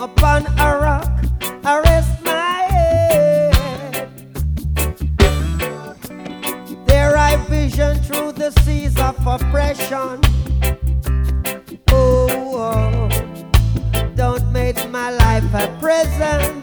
upon a rock, I rest my head. There I vision through the seas of oppression. Oh, don't make my life a prison.